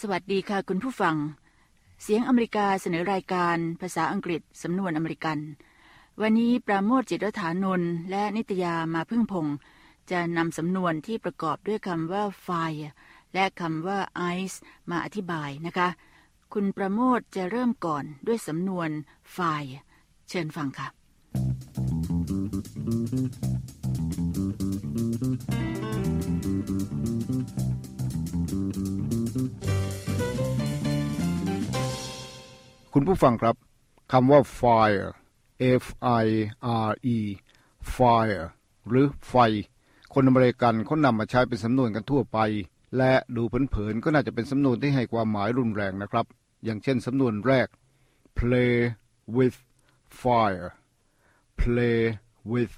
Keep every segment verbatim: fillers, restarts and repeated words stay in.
วัสดีค่ะคุณผู้ฟังเสียงอเมริกาเสนอรายการภาษาอังกฤษสำนวนอเมริกันวันนี้ปราโมท จิตรฐานนท์และนิตยามาพึ่งพงษ์จะนำสำนวนที่ประกอบด้วยคำว่า fire และคำว่า ice มาอธิบายนะคะคุณปราโมทจะเริ่มก่อนด้วยสำนวน fire เชิญฟังค่ะคุณผู้ฟังครับคำว่า fire F I R E fire หรือไฟคนอเมริกันเขานำมาใช้เป็นสำนวนกันทั่วไปและดูเผินๆก็น่าจะเป็นสำนวนที่ให้ความหมายรุนแรงนะครับอย่างเช่นสำนวนแรก play with fire play with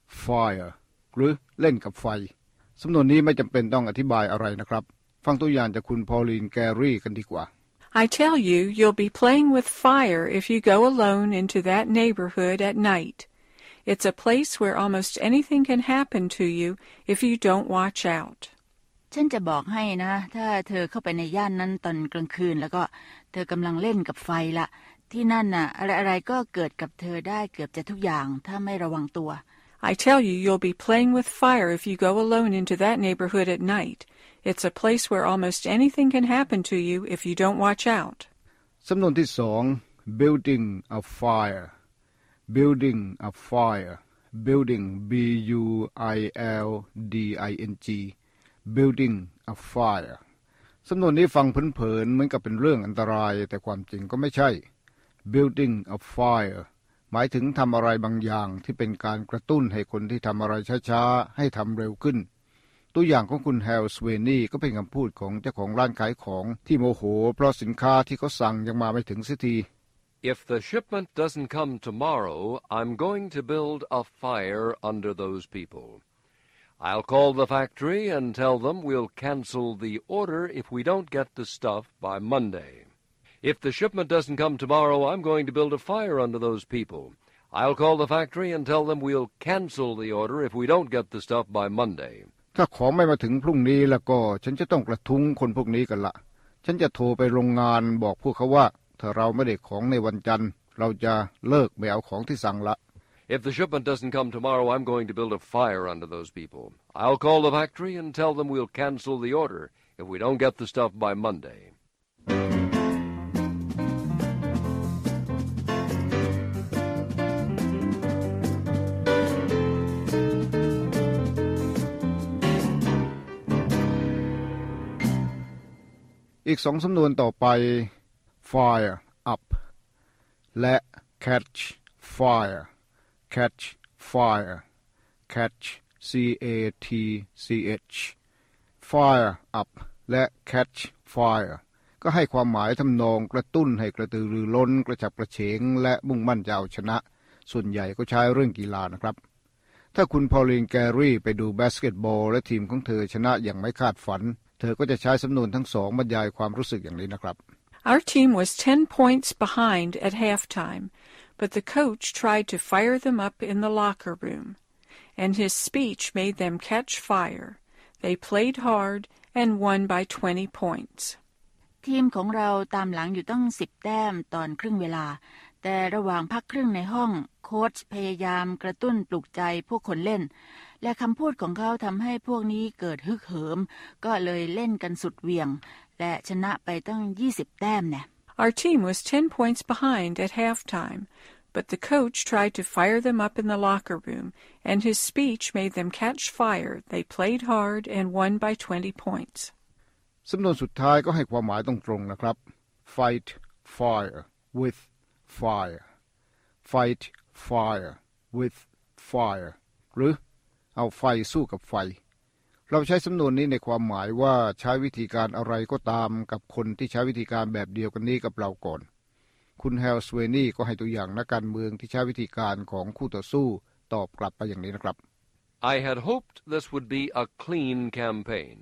fire หรือเล่นกับไฟสำนวนนี้ไม่จำเป็นต้องอธิบายอะไรนะครับฟังตัวอย่างจากคุณพอลีนแกรี่กันดีกว่า I tell you, you'll be playing with fire if you go alone into that neighborhood at night. It's a place where almost anything can happen to you if you don't watch out. ฉันจะบอกให้นะถ้าเธอเข้าไปในย่านนั้นตอนกลางคืนแล้วก็เธอกำลังเล่นกับไฟละที่นั่นน่ะอะไรๆก็เกิดกับเธอได้เกือบจะทุกอย่างถ้าไม่ระวังตัว I tell you, you'll be playing with fire if you go alone into that neighborhood at night.It's a place where almost anything can happen to you if you don't watch out. สำนวนที่สอง building a fire building a fire building B U I L D I N G building a fire สำนวนนี้ฟังเผินๆเหมือนกับเป็นเรื่องอันตรายแต่ความจริงก็ไม่ใช่ building a fire หมายถึงทำอะไรบางอย่างที่เป็นการกระตุ้นให้คนที่ทำอะไรช้าๆให้ทำเร็วขึ้นตัวอย่างของคุณแฮลสเวนี่ก็เป็นคำพูดของเจ้าของร้านขายของที่โมโหเพราะสินค้าที่เขาสั่งยังมาไม่ถึงสักที If the shipment doesn't come tomorrow, I'm going to build a fire under those people. I'll call the factory and tell them we'll cancel the order if we don't get the stuff by Monday. If the shipment doesn't come tomorrow, I'm going to build a fire under those people. I'll call the factory and tell them we'll cancel the order if we don't get the stuff by Monday. ถ้าของไม่มาถึงพรุ่งนี้แล้วก็ฉันจะต้องกระทุ้งคนพวกนี้กันละฉันจะโทรไปโรงงานบอกพวกเขาว่าถ้าเราไม่ได้ของในวันจันทร์เราจะเลิกไม่เอาของที่สั่งละ If the shipment doesn't come tomorrow, I'm going to build a fire under those people. I'll call the factory and tell them we'll cancel the order if we don't get the stuff by Monday. อีกสองสำนวนต่อไป fire up และ catch fire catch fire catch C A T C H fire up และ catch fire ก็ให้ความหมายทำนองกระตุ้นให้กระตือรือร้นกระฉับกระเฉงและมุ่งมั่นจะเอาชนะส่วนใหญ่ก็ใช้เรื่องกีฬานะครับถ้าคุณพอลีนแกรี่ไปดูบาสเกตบอลและทีมของเธอชนะอย่างไม่คาดฝันเธอก็จะใช้สำนวนทั้งสองบรรยายความรู้สึกอย่างนี้นะครับ Our team was ten points behind at halftime, but the coach tried to fire them up in the locker room, and his speech made them catch fire. They played hard and won by twenty points. ทีมของเราตามหลังอยู่ตั้งสิบแต้มตอนครึ่งเวลาแต่ระหว่างพักครึ่งในห้องโค้ชพยายามกระตุ้นปลุกใจพวกคนเล่นและคำพูดของเขาทำให้พวกนี้เกิดฮึกเหิมก็เลยเล่นกันสุดเหวี่ยงและชนะไปตั้งยี่สิบแต้มเนี่ย Our team was ten points behind at halftime, but the coach tried to fire them up in the locker room, and his speech made them catch fire. They played hard and won by twenty points. สำนวนสุดท้ายก็ให้ความหมายตรงๆนะครับ fight fire with fire fight fire with fire หรือเอาไฟสู้กับไฟเราใช้สำนวนนี้ในความหมายว่าใช้วิธีการอะไรก็ตามกับคนที่ใช้วิธีการแบบเดียวกันนี้กับเราก่อนคุณแฮลสเวนี่ก็ให้ตัวอย่างนักการเมืองที่ใช้วิธีการของคู่ต่อสู้ตอบกลับไปอย่างนี้นะครับ I had hoped this would be a clean campaign.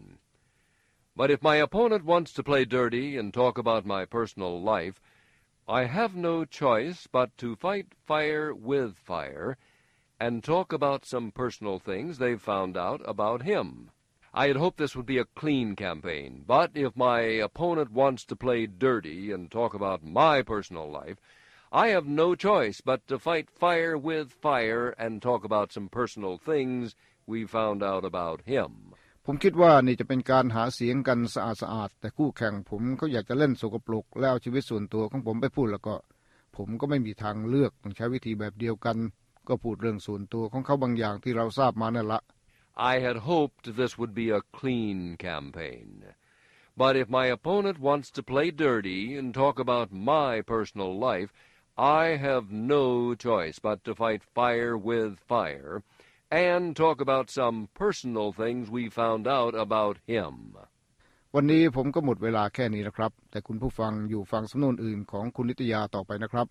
But if my opponent wants to play dirty and talk about my personal life, I have no choice but to fight fire with fire and talk about some personal things they've found out about him. I had hoped this would be a clean campaign, but if my opponent wants to play dirty and talk about my personal life, I have no choice but to fight fire with fire and talk about some personal things we found out about him. ผมคิดว่านี่จะเป็นการหาเสียงกันสะอาดๆแต่คู่แข่งผมเขาอยากจะเล่นสกปรกแล้วเอาชีวิตส่วนตัวของผมไปพูดแล้วก็ผมก็ไม่มีทางเลือกต้องใช้วิธีแบบเดียวกันก็พูดเรื่องส่วนตัวของเขาบางอย่างที่เราทราบมานั่นละ I had hoped this would be a clean campaign. But if my opponent wants to play dirty and talk about my personal life, I have no choice but to fight fire with fire and talk about some personal things we found out about him. วันนี้ผมก็หมดเวลาแค่นี้นะครับแต่คุณผู้ฟังอยู่ฟังสำนวนอื่นของคุณนิตยาต่อไปนะครับ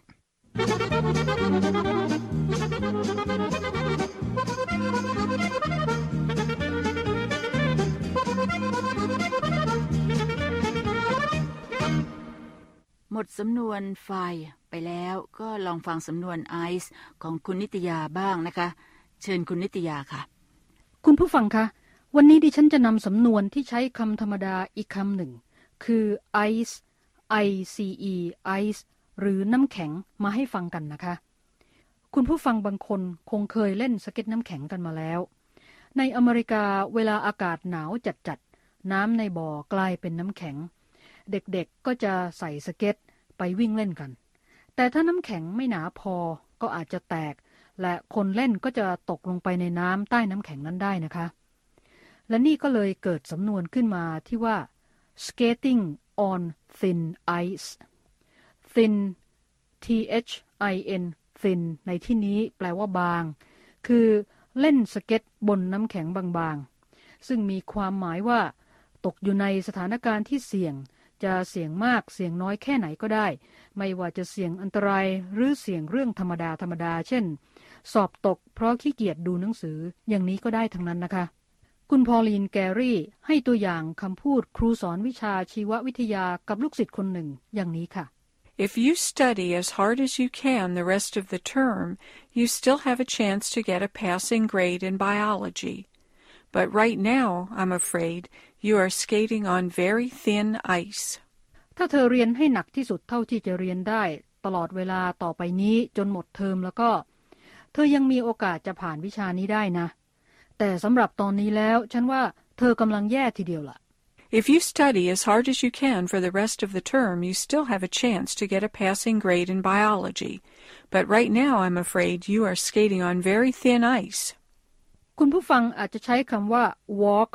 หมดสำนวนไฟไปแล้วก็ลองฟังสำนวนไอซ์ของคุณนิตยาบ้างนะคะเชิญคุณนิตยาค่ะคุณผู้ฟังคะวันนี้ดิฉันจะนำสำนวนที่ใช้คำธรรมดาอีกคำหนึ่งคือ ice i c e ice หรือน้ำแข็งมาให้ฟังกันนะคะคุณผู้ฟังบางคนคงเคยเล่นสเก็ตน้ำแข็งกันมาแล้วในอเมริกาเวลาอากาศหนาวจัดๆน้ำในบ่อกลายเป็นน้ำแข็งเด็กๆก็จะใส่สเก็ตไปวิ่งเล่นกันแต่ถ้าน้ำแข็งไม่หนาพอก็อาจจะแตกและคนเล่นก็จะตกลงไปในน้ำใต้น้ำแข็งนั้นได้นะคะและนี่ก็เลยเกิดสำนวนขึ้นมาที่ว่า skating on thin ice thin t h i n thin ในที่นี้แปลว่าบางคือเล่นสเก็ตบนน้ำแข็งบางๆซึ่งมีความหมายว่าตกอยู่ในสถานการณ์ที่เสี่ยงจะเสี่ยงมากเสี่ยงน้อยแค่ไหนก็ได้ไม่ว่าจะเสี่ยงอันตรายหรือเสี่ยงเรื่องธรรมดาธรรมดาเช่นสอบตกเพราะขี้เกียจดูหนังสืออย่างนี้ก็ได้ทั้งนั้นนะคะคุณพอลีนแกรี่ให้ตัวอย่างคำพูดครูสอนวิชาชีววิทยากับลูกศิษย์คนหนึ่งอย่างนี้ค่ะ If you study as hard as you can the rest of the term, you still have a chance to get a passing grade in biology. But right now, I'm afraid, you are skating on very thin ice. ถ้าเธอเรียนให้หนักที่สุดเท่าที่จะเรียนได้ตลอดเวลาต่อไปนี้จนหมดเทอมแล้วก็เธอยังมีโอกาสจะผ่านวิชานี้ได้นะแต่สำหรับตอนนี้แล้วฉันว่าเธอกำลังแย่ทีเดียวล่ะ If you study as hard as you can for the rest of the term, you still have a chance to get a passing grade in biology. But right now, I'm afraid, you are skating on very thin ice. คุณผู้ฟังอาจจะใช้คำว่า walk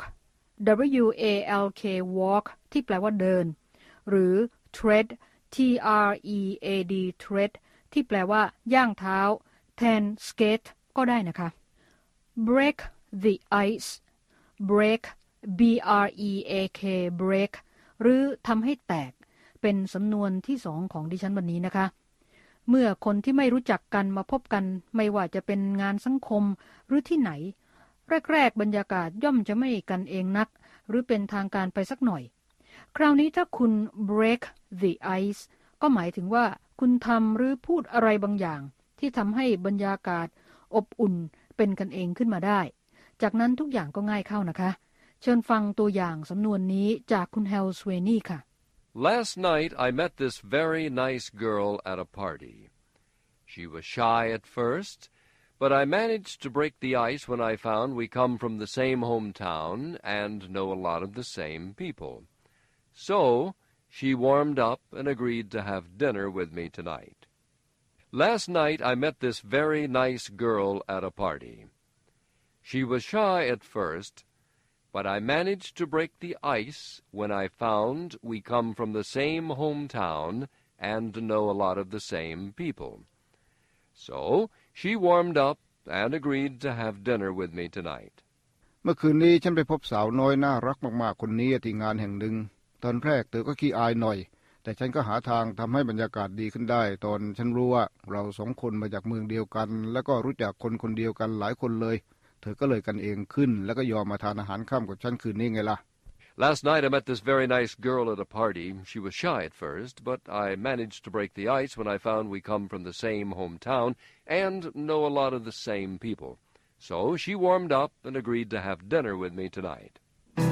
w a l k walk ที่แปลว่าเดินหรือ tread t r e a d tread ที่แปลว่าย่างเท้าแทน skate ก็ได้นะคะ break the ice break b r e a k break หรือทำให้แตกเป็นสำนวนที่สองของดิฉันวันนี้นะคะเมื่อคนที่ไม่รู้จักกันมาพบกันไม่ว่าจะเป็นงานสังคมหรือที่ไหนแรกๆบรรยากาศย่อมจะไม่กันเองนักหรือเป็นทางการไปสักหน่อยคราวนี้ถ้าคุณ break the ice ก็หมายถึงว่าคุณทำหรือพูดอะไรบางอย่างที่ทำให้บรรยากาศอบอุ่นเป็นกันเองขึ้นมาได้จากนั้นทุกอย่างก็ง่ายเข้านะคะเชิญฟังตัวอย่างสำนวนนี้จากคุณเฮลสเวนี่ค่ะ Last night I met this very nice girl at a party. She was shy at first, but I managed to break the ice when I found we come from the same hometown and know a lot of the same people. So she warmed up and agreed to have dinner with me tonight. Last night I met this very nice girl at a party. She was shy at first, but I managed to break the ice when I found we come from the same hometown and know a lot of the same people. So she warmed up and agreed to have dinner with me tonight. เมื่อคืนนี้ฉันไปพบสาวน้อยน่ารักมากๆคนนี้ที่งานแห่งหนึ่งตอนแรกเธอก็ขี้อายหน่อยแต่ฉันก็หาทางทำให้บรรยากาศดีขึ้นได้ตอนฉันรู้ว่าเราสองคนมาจากเมืองเดียวกันแล้วก็รู้จักคนคนเดียวกันหลายคนเลยเธอก็เลยกันเองขึ้นแล้วก็ยอมมาทานอาหารค่ำกับฉันคืนนี้ไงล่ะ Last night I met this very nice girl at a party. She was shy at first, but I managed to break the ice when I found we come from the same hometown and know a lot of the same people. So she warmed up and agreed to have dinner with me tonight.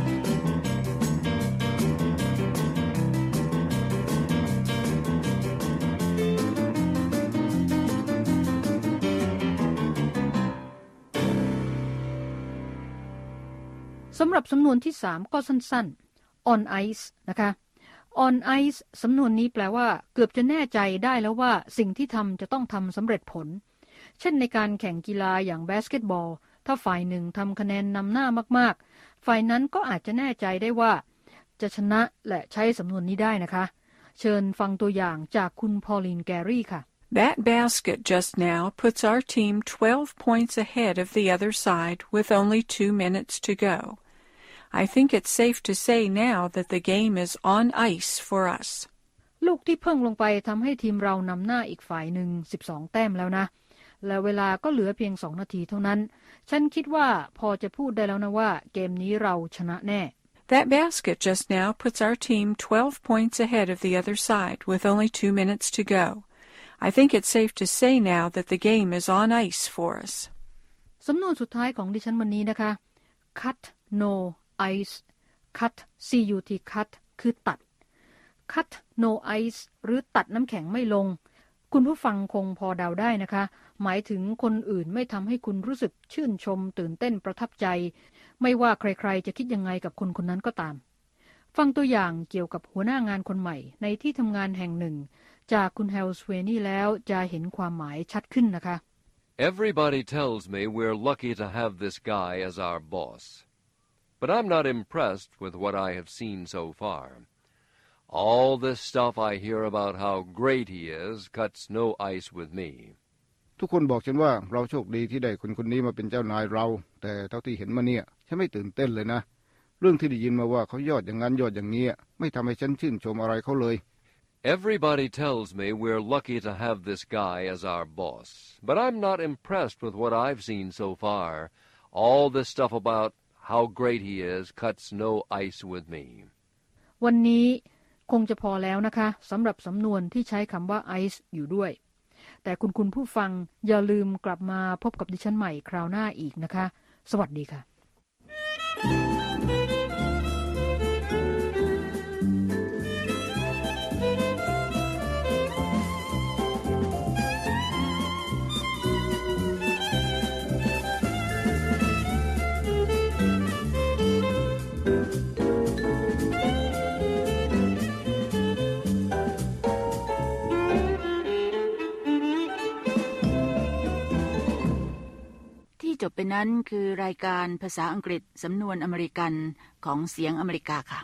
สำหรับสำนวนที่สามก็สั้นๆ on ice นะคะ on ice สำนวนนี้แปลว่าเกือบจะแน่ใจได้แล้วว่าสิ่งที่ทำจะต้องทำสำเร็จผลเช่นในการแข่งกีฬาอย่างบาสเกตบอลถ้าฝ่ายหนึ่งทำคะแนนนำหน้ามากๆฝ่ายนั้นก็อาจจะแน่ใจได้ว่าจะชนะและใช้สำนวนนี้ได้นะคะเชิญฟังตัวอย่างจากคุณพอลินแกรี่ค่ะ That basket just now puts our team twelve points ahead of the other side with only two minutes to go. I think it's safe to say now that the game is on ice for us. ลูกที่เพิ่งลงไปทำให้ทีมเรานำหน้าอีกฝ่ายหนึ่งสิบสองแต้มแล้วนะและเวลาก็เหลือเพียงสองนาทีเท่านั้นฉันคิดว่าพอจะพูดได้แล้วนะว่าเกมนี้เราชนะแน่ That basket just now puts our team twelve points ahead of the other side with only two minutes to go. I think it's safe to say now that the game is on ice for us. สำนวนสุดท้ายของดิฉันวันนี้นะคะ cut no ice cut cut cut คือตัด cut no ice หรือตัดน้ำแข็งไม่ลงคุณผู้ฟังคงพอเดาได้นะคะหมายถึงคนอื่นไม่ทำให้คุณรู้สึกชื่นชมตื่นเต้นประทับใจไม่ว่าใครๆจะคิดยังไงกับคนคนนั้นก็ตามฟังตัวอย่างเกี่ยวกับหัวหน้างานคนใหม่ในที่ทำงานแห่งหนึ่งจากคุณเฮลสเวนี่แล้วจะเห็นความหมายชัดขึ้นนะคะ Everybody tells me we're lucky to have this guy as our boss. But I'm not impressed with what I have seen so far. All this stuff I hear about how great he is cuts no ice with me. ทุกคนบอกฉันว่าเราโชคดีที่ได้คนคนนี้มาเป็นเจ้านายเราแต่เท่าที่เห็นมาเนี่ยฉันไม่ตื่นเต้นเลยนะเรื่องที่ได้ยินมาว่าเขายอดอย่างนั้นยอดอย่างนี้ไม่ทำให้ฉันชื่นชมอะไรเขาเลย Everybody tells me we're lucky to have this guy as our boss. But I'm not impressed with what I've seen so far. All this stuff about how great he is cuts no ice with me. วันนี้คงจะพอแล้วนะคะสำหรับสำนวนที่ใช้คำว่า ice อยู่ด้วยแต่คุณคุณผู้ฟังอย่าลืมกลับมาพบกับดิฉันใหม่คราวหน้าอีกนะคะสวัสดีค่ะจบไปนั้นคือรายการภาษาอังกฤษสำนวนอเมริกันของเสียงอเมริกาค่ะ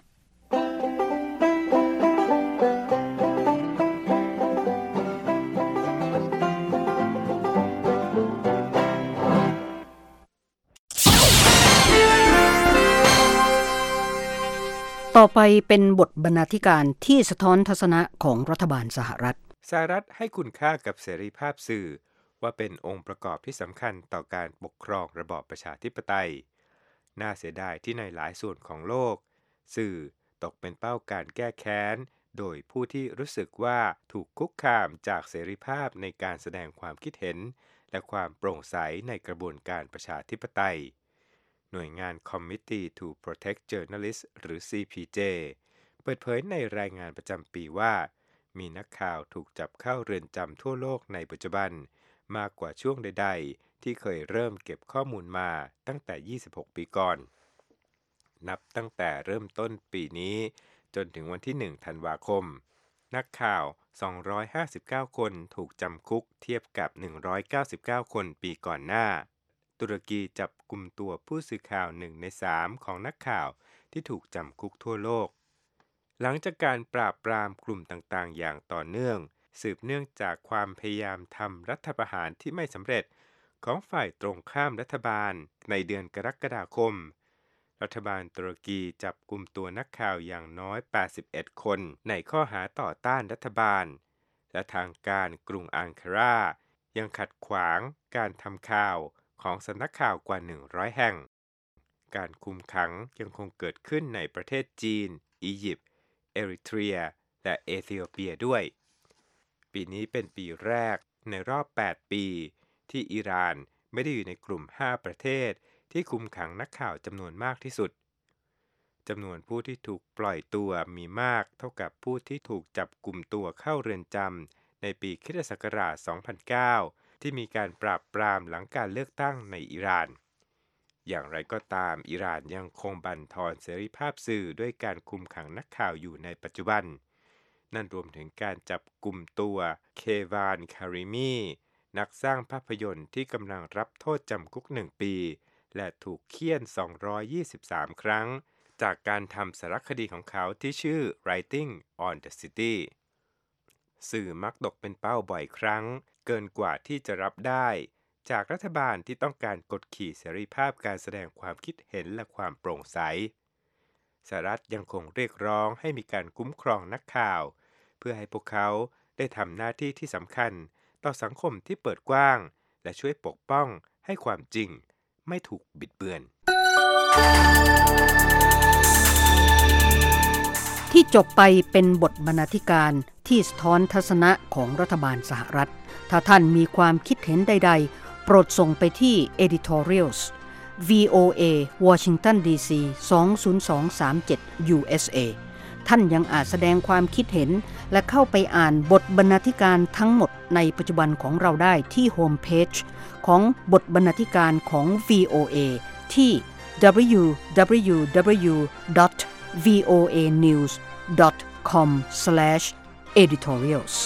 ต่อไปเป็นบทบรรณาธิการที่สะท้อนทัศนะของรัฐบาลสหรัฐสหรัฐให้คุณค่ากับเสรีภาพสื่อว่าเป็นองค์ประกอบที่สำคัญต่อการปกครองระบอบประชาธิปไตยน่าเสียดายที่ในหลายส่วนของโลกสื่อตกเป็นเป้าการแก้แค้นโดยผู้ที่รู้สึกว่าถูกคุกคามจากเสรีภาพในการแสดงความคิดเห็นและความโปร่งใสในกระบวนการประชาธิปไตยหน่วยงาน Committee to Protect Journalists หรือ ซี พี เจ เปิดเผยในรายงานประจำปีว่ามีนักข่าวถูกจับเข้าเรือนจำทั่วโลกในปัจจุบันมากกว่าช่วงใดๆที่เคยเริ่มเก็บข้อมูลมาตั้งแต่ยี่สิบหกปีก่อนนับตั้งแต่เริ่มต้นปีนี้จนถึงวันที่หนึ่งธันวาคมนักข่าวสองร้อยห้าสิบเก้าคนถูกจำคุกเทียบกับหนึ่งร้อยเก้าสิบเก้าคนปีก่อนหน้าตุรกีจับกุมตัวผู้สื่อข่าวหนึ่งในสามของนักข่าวที่ถูกจำคุกทั่วโลกหลังจากการปราบปรามกลุ่มต่างๆอย่างต่อเนื่องสืบเนื่องจากความพยายามทำรัฐประหารที่ไม่สำเร็จของฝ่ายตรงข้ามรัฐบาลในเดือนกรกฎาคมรัฐบาลตุรกีจับกุมตัวนักข่าวอย่างน้อยแปดสิบเอ็ดคนในข้อหาต่อต้านรัฐบาลและทางการกรุงอังการายังขัดขวางการทำข่าวของสำนักข่าวกว่าหนึ่งร้อยแห่งการคุมขังยังคงเกิดขึ้นในประเทศจีนอียิปต์เอริเทรียและเอธิโอเปียด้วยปีนี้เป็นปีแรกในรอบแปดปีที่อิหร่านไม่ได้อยู่ในกลุ่มห้าประเทศที่คุมขังนักข่าวจำนวนมากที่สุดจำนวนผู้ที่ถูกปล่อยตัวมีมากเท่ากับผู้ที่ถูกจับกุมตัวเข้าเรือนจำในปีคริสตศักราชสองพันเก้าที่มีการปราบปรามหลังการเลือกตั้งในอิหร่านอย่างไรก็ตามอิหร่านยังคงบั่นทอนเสรีภาพสื่อด้วยการคุมขังนักข่าวอยู่ในปัจจุบันนั่นรวมถึงการจับกุมตัวเควานคาริมีนักสร้างภาพยนตร์ที่กำลังรับโทษจำคุกหนึ่งปีและถูกเฆี่ยนสองร้อยยี่สิบสามครั้งจากการทำสารคดีของเขาที่ชื่อ Writing on the City สื่อมักตกเป็นเป้าบ่อยครั้งเกินกว่าที่จะรับได้จากรัฐบาลที่ต้องการกดขี่เสรีภาพการแสดงความคิดเห็นและความโปร่งใสสหรัฐยังคงเรียกร้องให้มีการคุ้มครองนักข่าวเพื่อให้พวกเขาได้ทำหน้าที่ที่สำคัญต่อสังคมที่เปิดกว้างและช่วยปกป้องให้ความจริงไม่ถูกบิดเบือนที่จบไปเป็นบทบรรณาธิการที่สะท้อนทัศนะของรัฐบาลสหรัฐถ้าท่านมีความคิดเห็นใดๆโปรดส่งไปที่ editorials วี โอ เอ Washington ดี ซี สอง ศูนย์ สอง สาม เจ็ด ยู เอส เอ ท่านยังอาจแสดงความคิดเห็นและเข้าไปอ่านบทบรรณาธิการทั้งหมดในปัจจุบันของเราได้ที่โฮมเพจของบทบรรณาธิการของ วี โอ เอ ที่ ดับเบิลยู ดับเบิลยู ดับเบิลยู ดอท วี โอ เอ นิวส์ ดอท คอม สแลช เอดิทอเรียลส์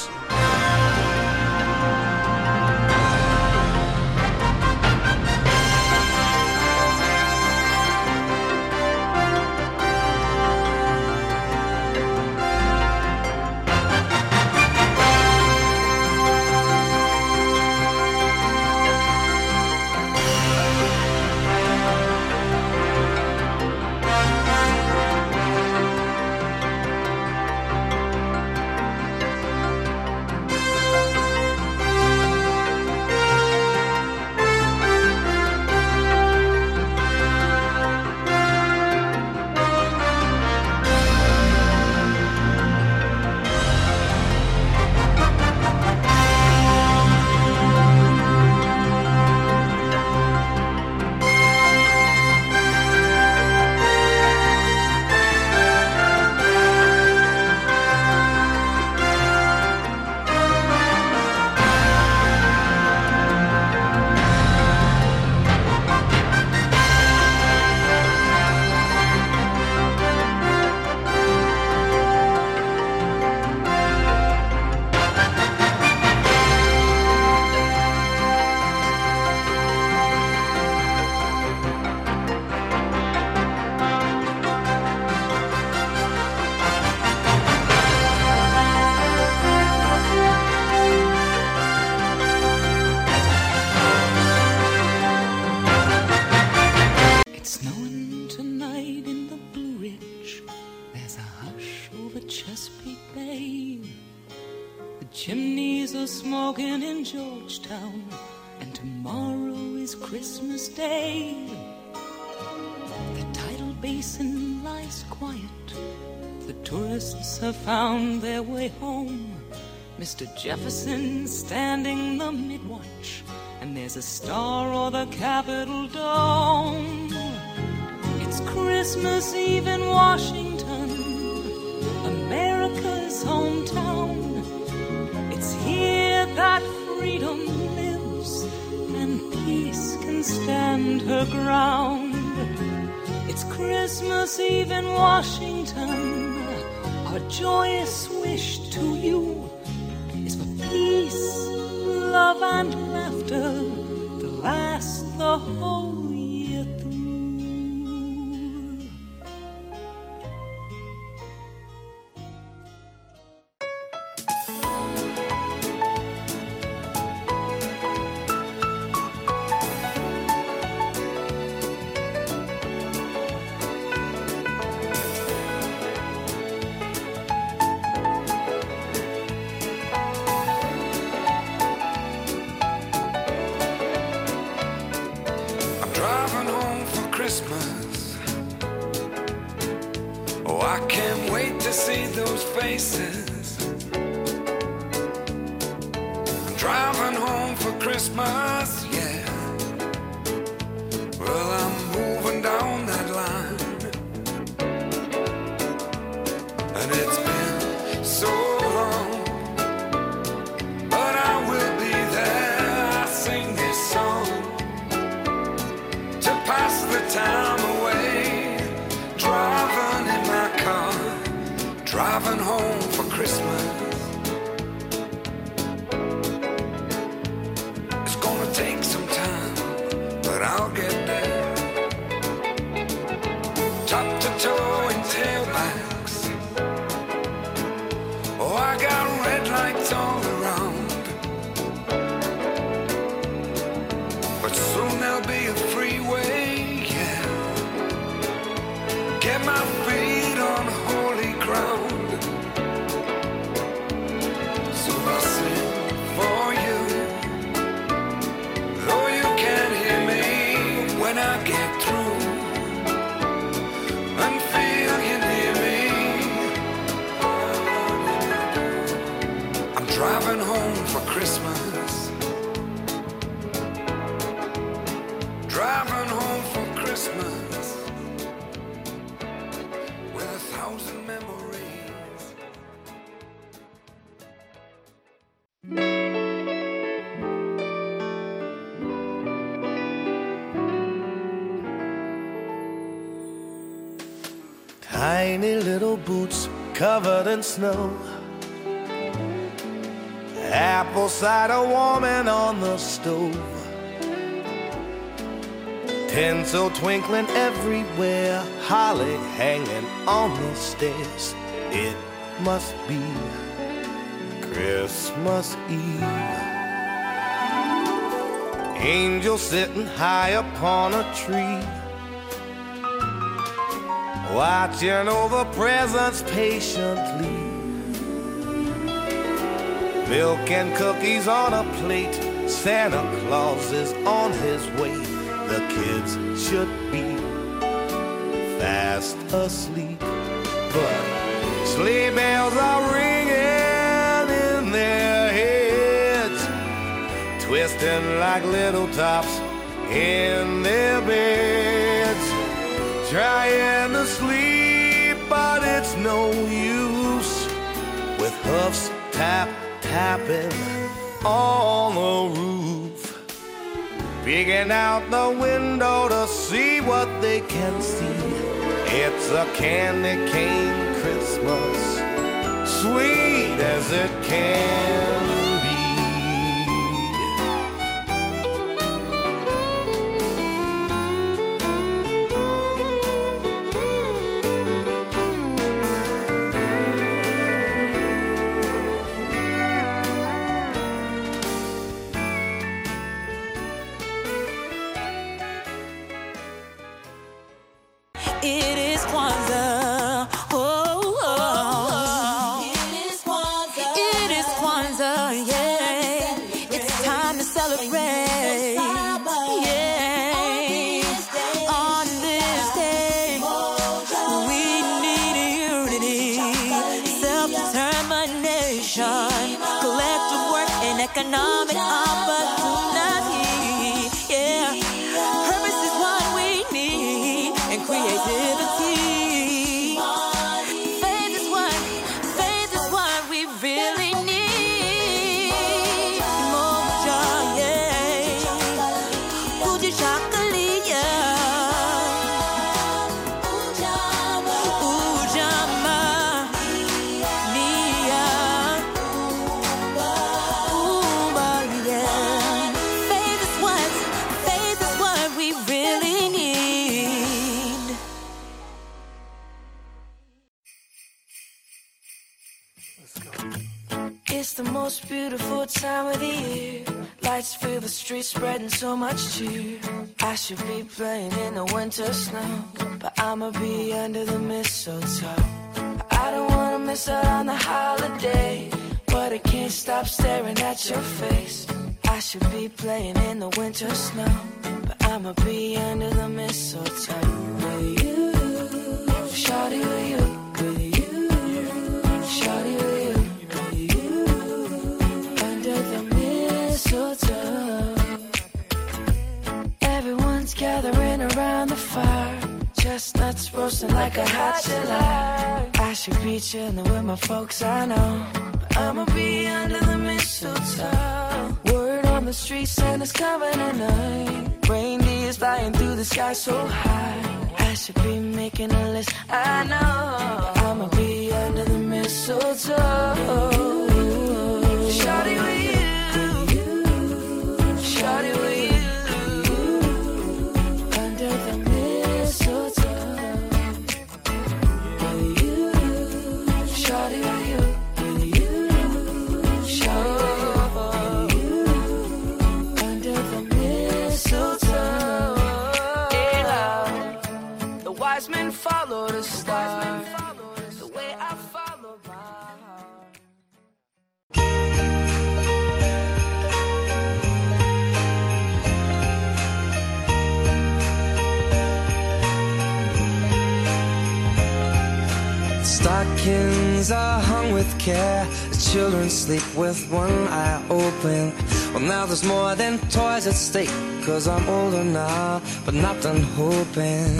Chimneys are smoking in Georgetown, and tomorrow is Christmas Day. The tidal basin lies quiet. The tourists have found their way home. Mister Jefferson's standing the mid-watch, and there's a star o'er the Capitol dome. It's Christmas Eve in Washington, America's hometown.It's here that freedom lives and peace can stand her ground. It's Christmas Eve in Washington. Our joyous wish to you is for peace, love, and laughter to last the whole year through.Christmas. Oh, I can't wait to see those faces. I'm driving home for Christmas, yeah. Well, I'm moving down that line, and it's been so long, but I will be there. I sing this song to pass the driving home for Christmas. It's gonna take some time, but I'll get there. Top to toe in tailbacks. Oh, I got red lights all around. But soon there'll be a freeway, yeah. Get my feet on holy ground. So I'll sing for you, though you can't hear me when I get through, and feel you near me. I'm driving home for Christmas. Driving home for Christmas with a thousand memories. Tiny little boots covered in snow, apple cider warming on the stove, tinsel twinkling everywhere, holly hanging on the stairs. It must be Christmas Eve. Angels sitting high upon a tree, watching over presents patiently. Milk and cookies on a plate, Santa Claus is on his way. The kids should be fast asleep, but sleigh bells are ringing in their heads, twisting like little tops in their beds, trying to sleep, but it's no use, with hoofs tap tapping on the roof, peeking out the window to see what they can see. It's a candy cane Christmas, sweet as it can be. It is Kwanzaa. Oh, oh. It is Kwanzaa. It is Kwanzaa, yeah. It's time to celebrate. Yeah. On this day, we need unity, self-determination, collective work, and economic opportunity. Yeah. Purpose is what we need, and creativity. Faith is what, faith is what we really need. Moja, yeah. Fuji chocolate, yeah. Ujama, Nia, Umba, yeah. Faith is what, faith is what we really need. It's the most beautiful time of the year. Lights fill the streets, spreading so much cheer. I should be playing in the winter snow, but I'ma be under the mistletoe. I don't wanna miss out on the holiday, but I can't stop staring at your face. I should be playing in the winter snow, but I'ma be under the mistletoe. With you, shawty, with you, with you, shawty, with you, with you, under the mistletoe. Everyone's gathering around the fire, chestnuts roasting like a hot July. I should be chilling with my folks, I know, but I'ma be under the mistletoe. Word on the street, Santa's coming tonight. Reindeer's flying through the sky so high. I should be making a list, I know. I'ma be under the mistletoe. Shawty with you, shawty with you, under the mistletoe. With you, shawty with you, with you, shawty with you, under the mistletoe. Yeah, the wise men follow the star, the way I follow my heart. Stockings are hung with care. The children sleep with one eye open. Well, now there's more than toys at stake, 'cause I'm older now, but not done hoping.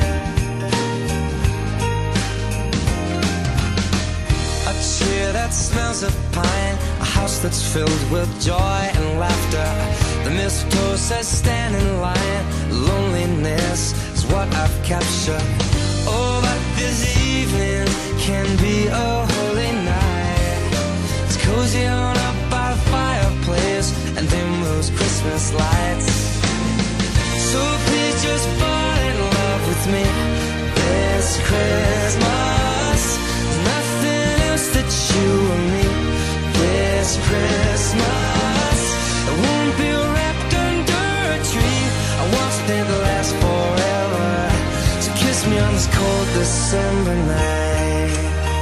A tree that smells of pine, a house that's filled with joy and laughter. The mistletoe says stand in line. Loneliness is what I've captured. Oh, but this evening can be a holy night. It's cozy on up by the fireplace and dim those Christmas lights. So please just fall in love with me this Christmas. Nothing else that you and me this Christmas. It won't be wrapped under a tree. I want something to last forever. So kiss me on this cold December night.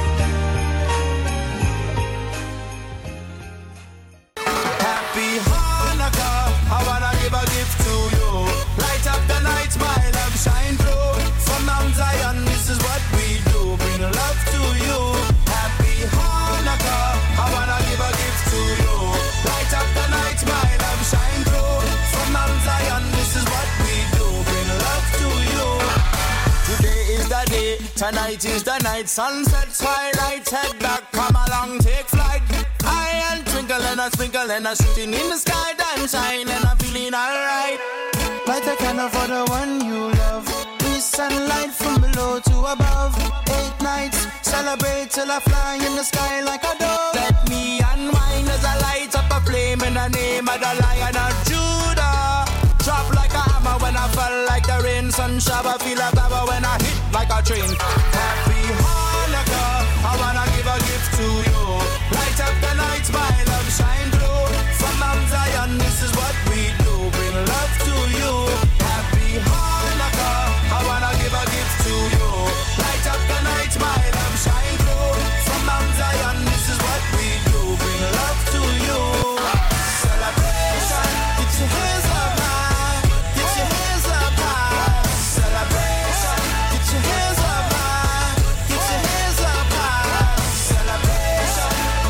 Happy Hanukkah, I wanna give a gift to you. Light up the night, my love shine through. From Mount Zion, this is what we do. Bring love to you. Happy Hanukkah, I wanna give a gift to you. Light up the night, my love shine through. From Mount Zion, this is what we do. Bring love to you. Today is the day, tonight is the night. Sunset, twilight, head back, come along, take flight. I and twinkle and a sprinkle and a shooting in the sky, dime shine and I'm feeling alright. Light a candle for the one you love. We sunlight from below to above. Eight nights, celebrate till I fly in the sky like a dove. Let me unwind as I light up a flame in the name of the Lion of Judah. Drop like a hammer when I fall like the rain. Sun shower, feel a baba when I hit like a train. Happy Hanukkah, I wanna give a gift to you. Light up the night, my love shine through. From Mount Zion, this is what we do. Bring love to you. Happy Hanukkah, I wanna give a gift to you. Light up the night, my love shine through. From Mount Zion, this is what we do. Bring love to you. Celebration, get your hands up high. Get your hands up high. Celebration, get your hands up high. Get your hands up high. Celebration.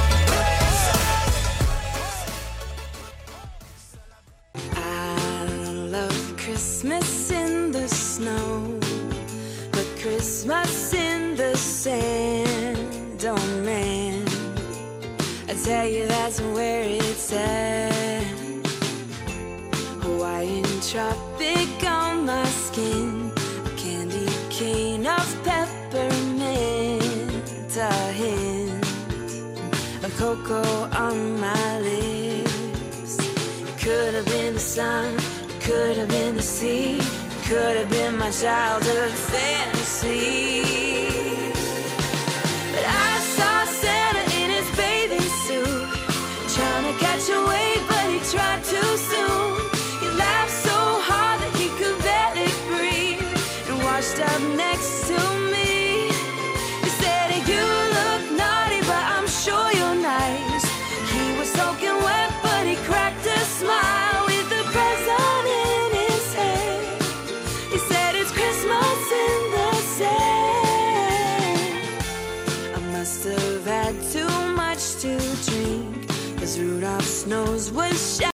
I love Christmas in the snow, but Christmas in the sand, oh man, I tell you that's where it's at. Hawaiian tropic on my skin, a candy cane of peppermint, a hint of cocoa on my lips. It could have been the sun, it could have been the sea, it could have been my childhood fantasy. But I saw Santa in his bathing suit, trying to catch a wave, but he tried too soon. He laughed so hard that he could barely breathe, and washed up next to me. He said, you look naughty, but I'm sure you're nice. He was soaking wet, but he cracked a smile with the present in his hand. He said, it's Christmas in the sand. I must have had too much to drink, 'cause Rudolph's nose was shining.